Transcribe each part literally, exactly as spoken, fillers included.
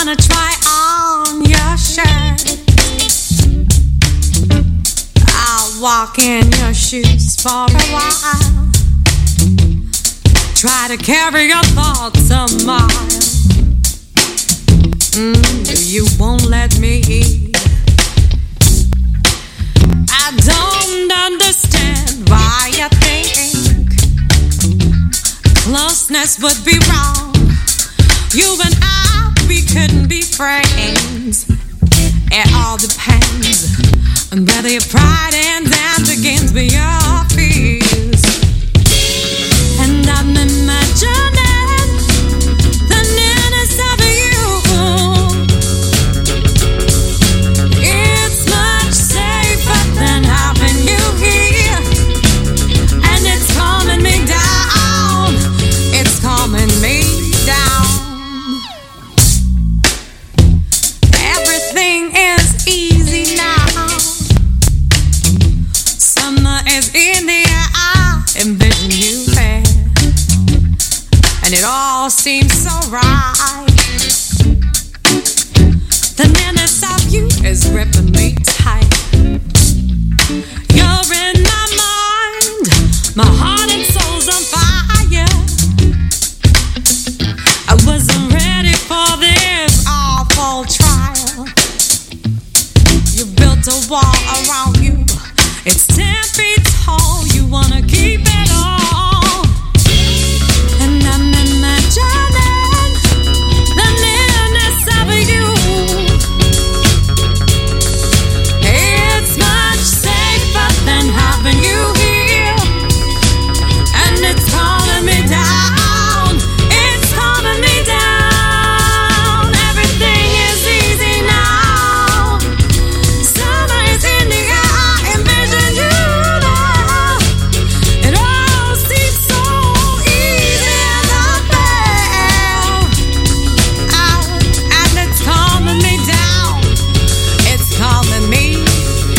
wanna try on your shirt. I'll walk in your shoes for a while. Try to carry your thoughts a mile. Mm, you won't let me eat. I don't understand why you think closeness would be wrong. You and I, we couldn't be friends. It all depends on whether your pride ends and begins with your fears. And I'm imagining the nearness of you. It's much safer than having you here. And it's calming me down. It's calming me down. Everything is easy now. Summer is in the air. I envision you there. And it all seems so right. The nearness of you is gripping me tight. You're in my mind. My heart and soul's on fire. I wasn't ready for this awful trial. You built a wall around you. It's ten feet tall. You wanna keep it all. And I'm imagining the nearness of you. It's much safer than having you here. And it's calming me down. It's calming me down. Everything is easy now. Summer is in the air. I envision you there. It all seems so easy and unfair. Oh, and it's calming me down. It's calming me down.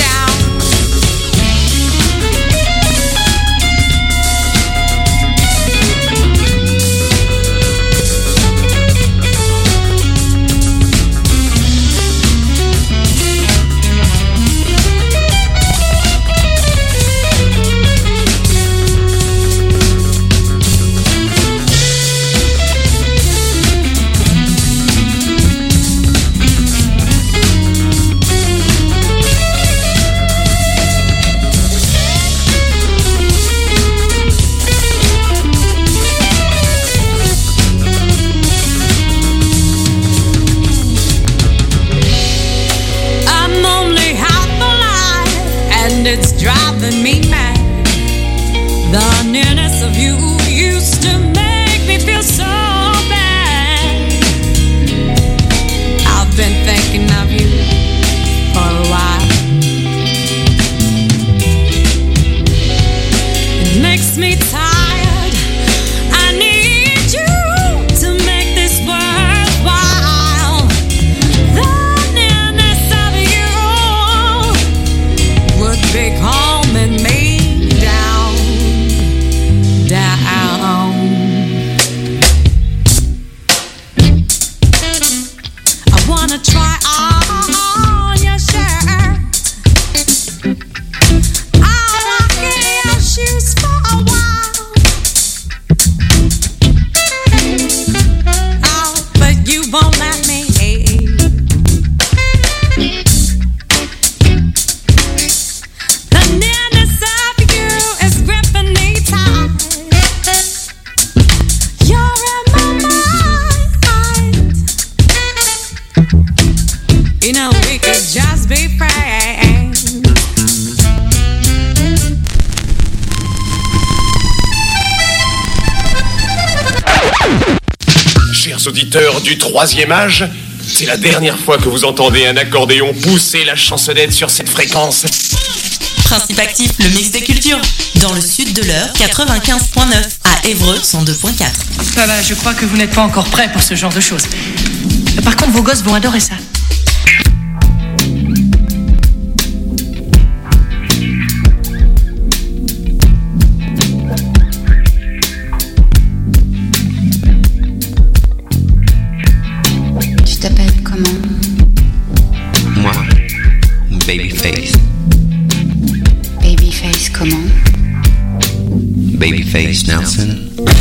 I'm only half alive, and it's driving me mad. The nearness of you used to make me feel so bad. I've been thinking of you for a while. It makes me tired. I need you to make this worthwhile. The nearness of you would be calming me down, down. I wanna try on your shirt. I'll walk in your shoes for a while. Oh, but you won't let me. The nearness of you is gripping me tight. You're in my mind. You know we could just be friends. Chers auditeurs du troisième âge, c'est la dernière fois que vous entendez un accordéon pousser la chansonnette sur cette fréquence. Principe actif, le mix des cultures. Dans le sud de l'heure, quatre-vingt-quinze point neuf. À Évreux, cent deux point quatre. Ah bah, je crois que vous n'êtes pas encore prêts pour ce genre de choses. Par contre, vos gosses vont adorer ça. Tu t'appelles comment? Moi, Babyface. Babyface comment? Babyface Nelson.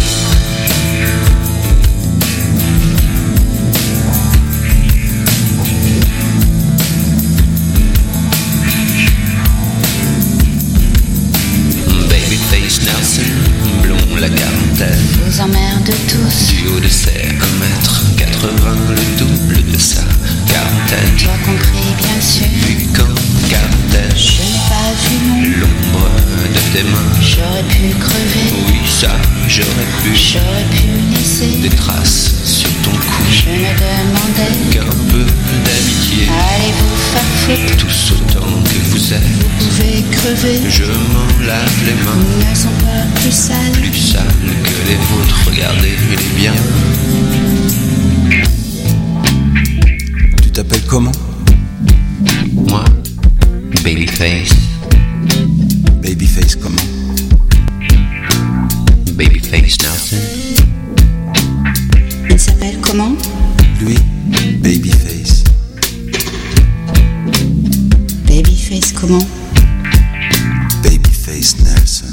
Babyface Nelson, blond la quarantaine. Vous emmerde tous. Du haut de ses un mètre quatre-vingts, le double de sa quarantaine. Toi compris bien sûr. Vu qu'en quarantaine, Je n'ai pas vu non. l'ombre de tes mains. J'aurais pu crever. Oui, ça, j'aurais pu. J'aurais pu laisser Des traces sur ton cou. Je me demandais. Qu'un peu d'amitié. Allez vous faire foutre. Tous autant que vous êtes. Vous pouvez crever. Je m'en lave les mains. Ils ne sont pas plus sales. Plus sales que les vôtres. Regardez les biens. Tu t'appelles comment? Moi, Babyface. Babyface comment? Babyface Nelson. Il s'appelle comment? Lui, Babyface. Babyface comment? Babyface Nelson.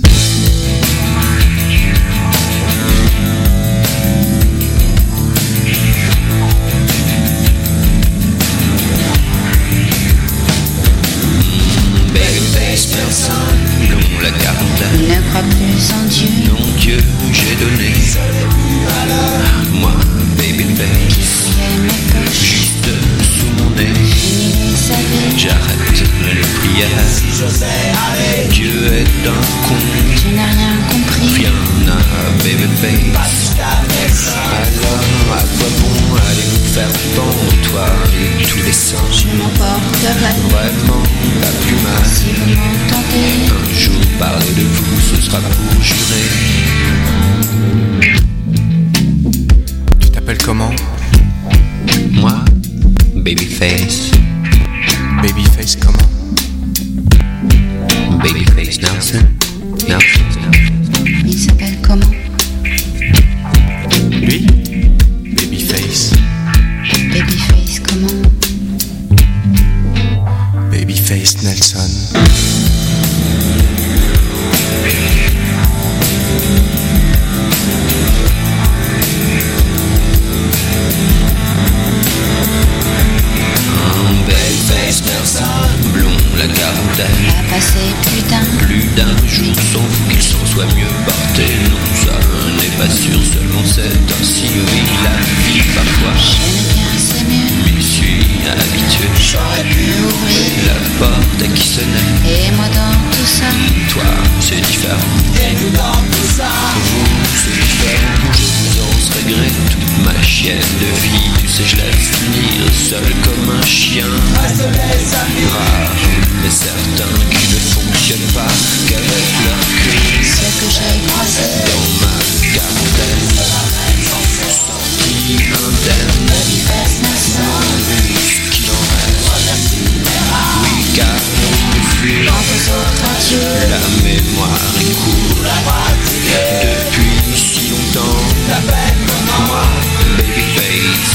Babyface Nelson, blond la quarantaine. Il ne croit plus en Dieu. Non Dieu, j'ai donné. Moi, Babyface. Fouillait mes poches. Juste sous mon nez. Fini les savait. J'arrête les prières. Dieu est un con. Tu n'as rien compris. Rien à Babyface. Alors à quoi bon aller vous faire pendre toi et tous les saints? Je m'emporterai. Vraiment pas plus mal. Si vous m'entendez. Un jour parler de vous, ce sera pour jurer. Tu t'appelles comment? Moi, Babyface. Babyface comment? Babyface Nelson. Nelson. Il s'appelle comment? Lui, Babyface. Babyface comment? Babyface Nelson. Babyface Nelson, blond la quarantaine. A passé plus d'un. Plus d'un jour sans vous qu'il s'en soit mieux porté. Non, ça n'est pas sûr, seulement c'est ainsi. Oui, la vie parfois. J'aime bien, c'est mieux. M'y suis habitué. J'aurais pu ouvrir La porte à qui sonnait. Et moi dans tout ça. Toi, c'est différent. Et nous dans tout ça. Vous, c'est différent. Je vous en serais gré. Toute ma chienne de vie, tu sais, je laisse finir seul comme un chien. Rare, mais certains qui ne fonctionnent pas qu'avec leur cri. Ce que j'ai croisé. Dans ma quarantaine, sorti indemne. Babyface Nelson. Qu'il en reste. Oui, car on fuit. Dans vos autres adieux. La mémoire est courte depuis si longtemps. Moi, Babyface.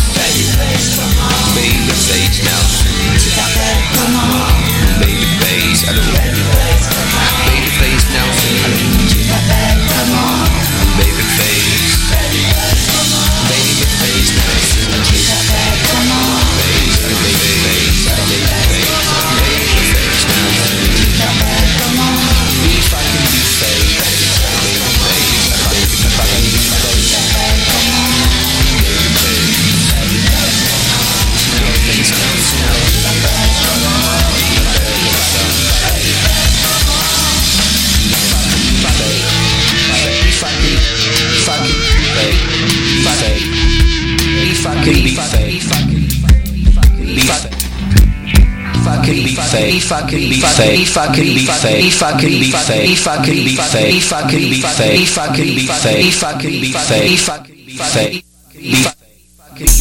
Babyface Nelson. Moi, Babyface. Allô. Babyface Nelson. Allô. Babyface. Babyface Nelson. Babyface. Babyface. Babyface Nelson. If I can be fake. Babyface. If I can be fake. Babyface Nelson. If I can be fake, if I can be fake, if I can be fake, if I can be fake, if I can be fake, if I can be fake, if I can be fake, if I can be fake, if I can be fake, if I can be fake, if I can be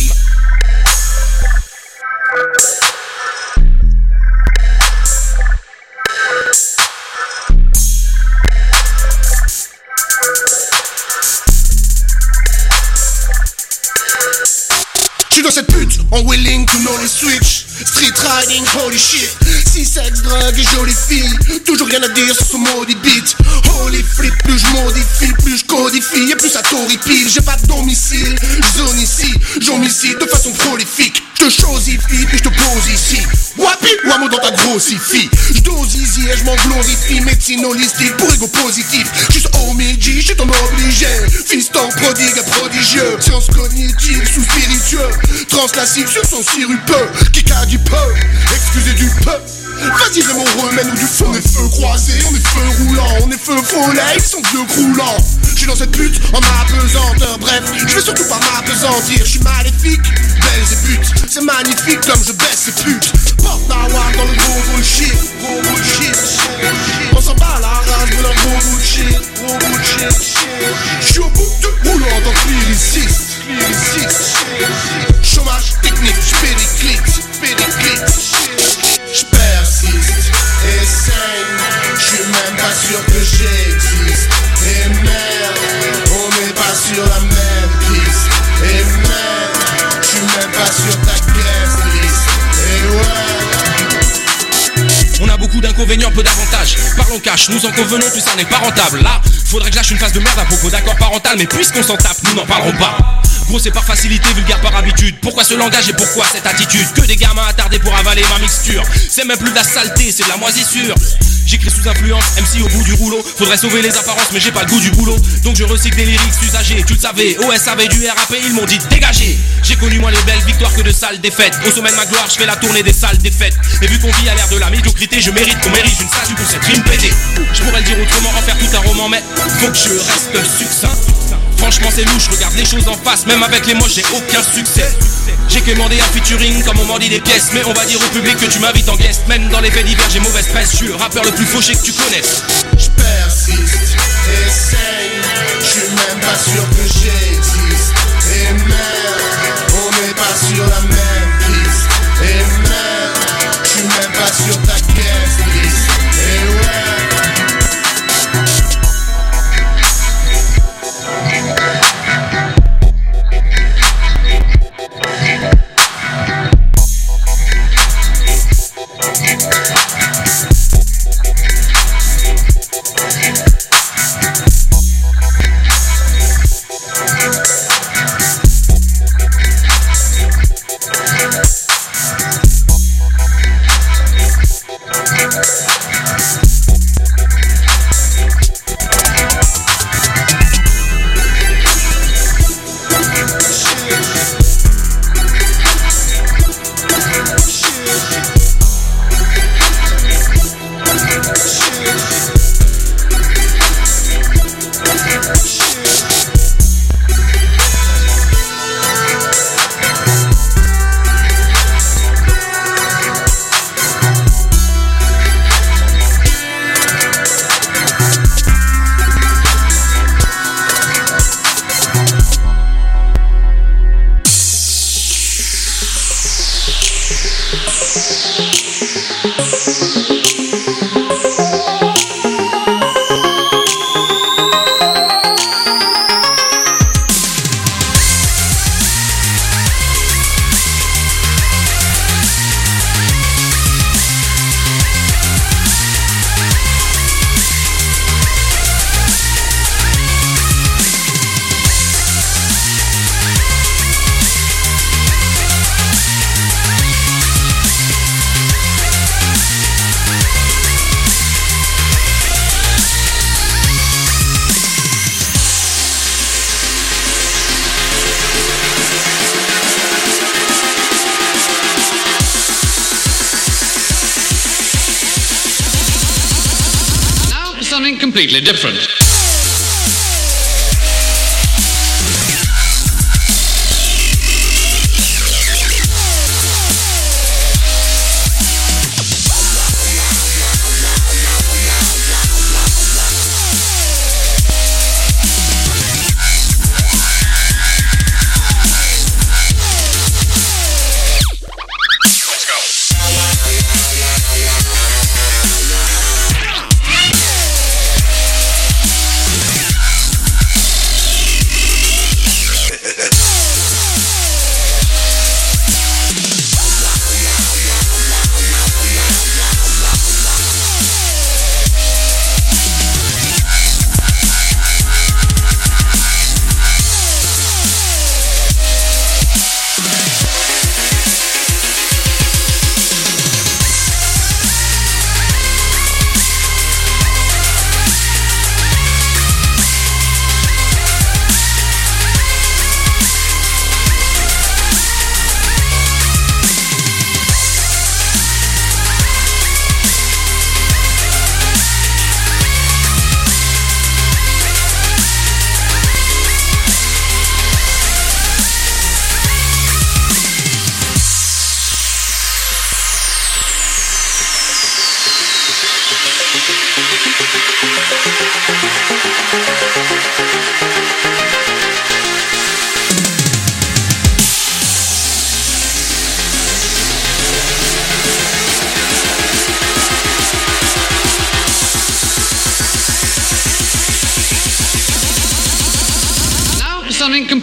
J'suis dans cette pute, en willing to know les switch. Street riding, holy shit. Si sexe, drogue et jolie fille. Toujours rien à dire sur ce maudit beat. Holy flip, plus j'modifie, plus j'codifie. Et plus ça t'horripile. J'ai pas de domicile, j'zone ici. J'homicide de façon prolifique. J'te chosifie, puis j'te pose ici. Wapi, wamo dans ta grossifie. J'dose easy et j'm'en glorifie. Médecine holistique pour ego positif. J'suis Omiji, j'suis ton obligé. Fiston prodigue et prodigieux. Science cognitive sous spiritueux. Translative sur son sirupeux. Qui a du peu, excusez du peu. Vas-y Raymond, remène-nous du feu. On est feu croisé, on est feu roulant. On est feu follet, ils sont vieux croulants. J'suis dans cette pute en m'apesanteur. Bref, j'vais surtout pas m'apesantir. J'suis maléfique, belle et pute. C'est magnifique comme je baisse ces putes. Porte nawak dans le gros bullshit. Gros bullshit. On s'en bat la race de leur gros bullshit. Gros bullshit. J'suis au bout de roulant en tant que lyriciste. Lyriciste. Chômage technique, j'périclite. Périclite. J'persiste, essaye. J'suis même pas sûr que j'existe. Et merde, on n'est pas sur la même piste. Et merde, j'suis même pas sur ta guest list. Et ouais. On a beaucoup d'inconvénients, peu d'avantages. Parlons cash, nous en convenons, tout ça n'est pas rentable. Là, faudrait que lâche une phase de merde à propos d'accord parental. Mais puisqu'on s'en tape, nous n'en parlerons pas. Gros c'est par facilité, vulgaire par habitude. Pourquoi ce langage et pourquoi cette attitude? Que des gamins attardés pour avaler ma mixture. C'est même plus de la saleté, c'est de la moisissure. J'écris sous influence, M C au bout du rouleau. Faudrait sauver les apparences mais j'ai pas le goût du boulot. Donc je recycle des lyrics usagés, tu le savais. O S avait du R A P, ils m'ont dit dégagez. J'ai connu moins les belles victoires que de sales défaites. Au sommet de ma gloire, je fais la tournée des salles défaites. Et vu qu'on vit à l'ère de la médiocrité, je mérite qu'on mérite une statue pour cette rime pétée. Je pourrais le dire autrement, en faire tout un roman, mais faut que je reste succinct. Franchement c'est louche, regarde les choses en face. Même avec les mots j'ai aucun succès. J'ai commandé un featuring comme on m'en dit des pièces. Mais on va dire au public que tu m'invites en guest. Même dans les faits divers j'ai mauvaise presse. Je suis le rappeur le plus fauché que tu connaisses. J'persiste, essaye. J'suis même pas sûr que j'existe. Et merde, on n'est pas sur la même piste. Et merde, j'suis même pas sur ta guest list. Et ouais. Something completely different. Let's go.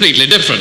completely different.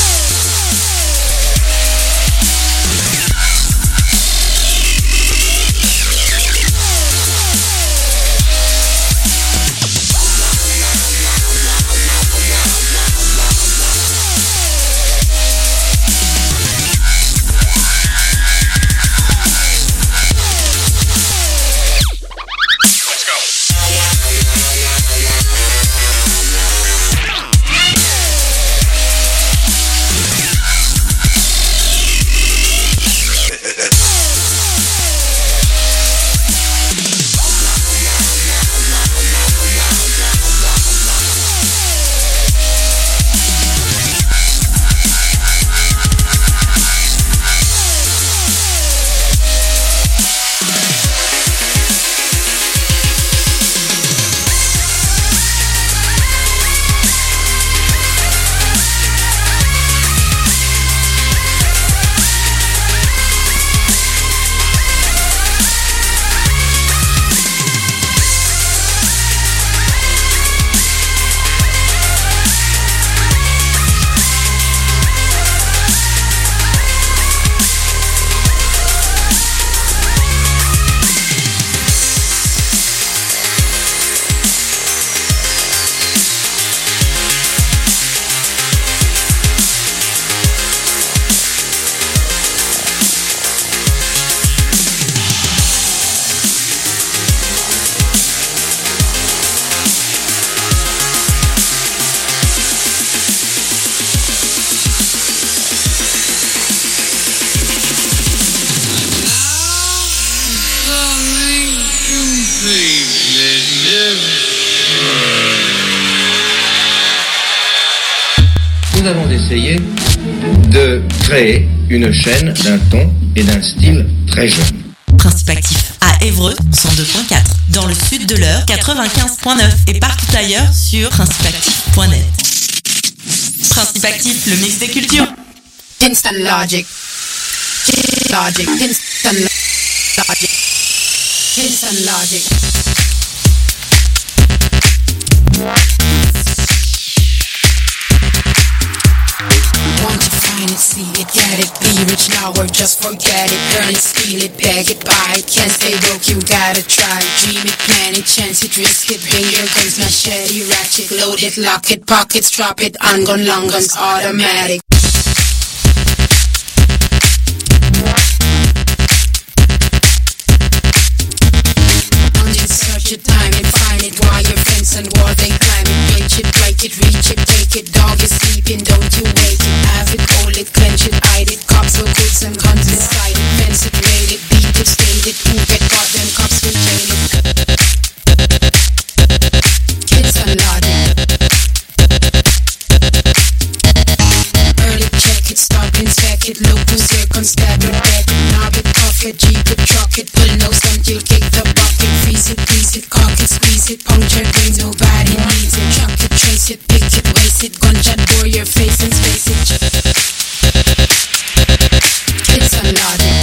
Nous avons essayé de créer une chaîne d'un ton et d'un style très jeune. Principe actif à Évreux, cent deux point quatre, dans le sud de l'Eure, quatre-vingt-quinze point neuf et partout ailleurs sur principe actif point net. Principe actif, le mix des cultures. Instant Logic. Logic. Instant Logic. Instant Logic. Want to find it, see it, get it, be rich now or just forget it. Earn it, steal it, beg it, buy it. Can't stay broke, you gotta try it. Dream it, plan it, chance it, risk it. Bring your guns, machete, ratchet. Load it, lock it, pockets, drop it. On gun, long guns, automatic. Search it, time it, find it. While your fence and wall they climb it. Reach it, break it, reach it, take it. Dog is sleeping, don't you wake it. Have it, hold it, clench it, hide it. Cops will goods and guns inside it. Fence it, rail it, beat it, state it. Who get caught, them cops will jail it. Kids and logic. Early check it, stop, inspect it. Look who's here, constab it, back it. Knob it, cuff it, jeep it, truck it. Pull nose until kick the bucket. Freeze it, freeze it, cock it, squeeze it. Puncture green, nobody needs it. Chuck it, trace it, pick it, waste it. Gunshot, bore your face and space it. Kids and logic.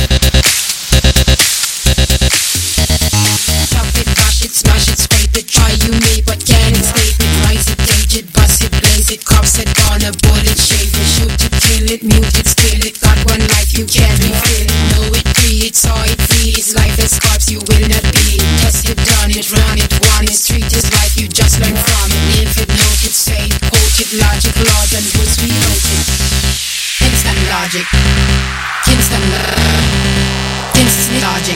Chop it, bash it, smash it, scrape it. Try you may, but can it, state it. Rise it, gauge it, bust it, blaze it. Cops it, on a bullet, shave it. Shoot it, kill it, mute it, steal it. Got one life, you can't refill it. Know it, free it, saw it, free it's life as corpse, you will not be it. Test it, done it, run it, want it. Street is life, you just learn from it. Live it, note it, say it, quote it. Logic, laws and rules, we wrote it. Instant logic. Instant logic. Instant logic.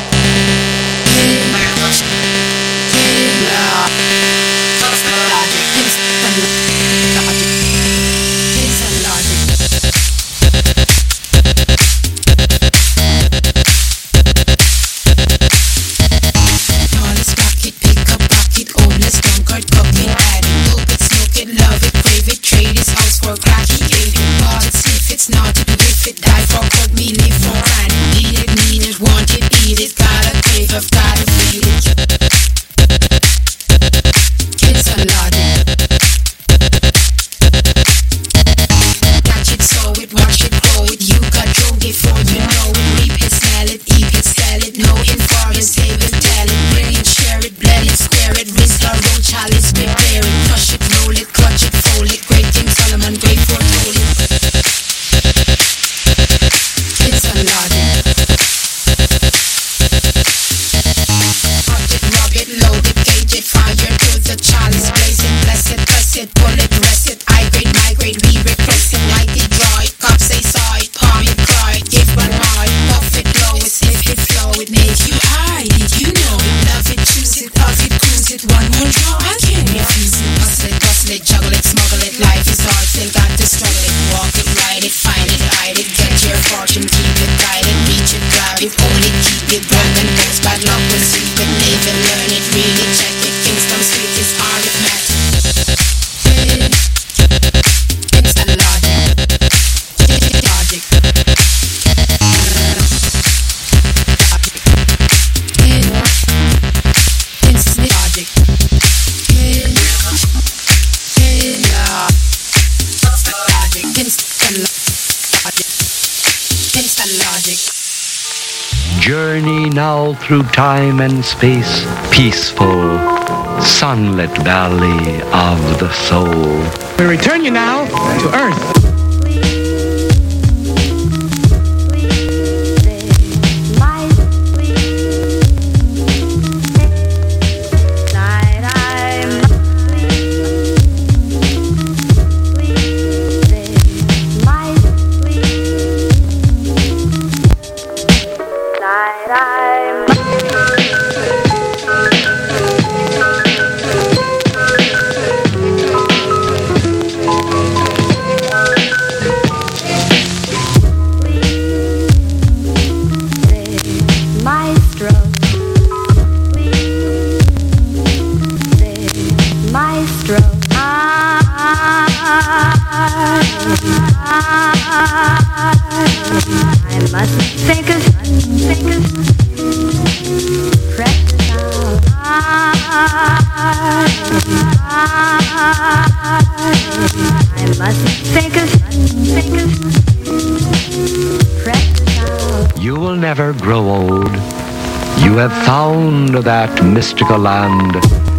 It's not to be if it die for God, me live for grind. Need it, need it, want it, eat it. Gotta crave, I've gotta feed it. Kids and logic. Catch it, sow it, watch it, grow it. You got drove before you know it. Reap it, smell it, eat it, sell it. Know it for it, save it, tell it. Bring it, share it, blend it, square it. Risk our road, chalice, prepare it. Crush it, roll it, clutch it, fold it. Great King Solomon, great foretold it. logic. Journey now through time and space, peaceful, sunlit valley of the soul. We return you now to Earth. I must think of, think of precious hours. I must think of, think of precious hours. You will never grow old. You have found that mystical land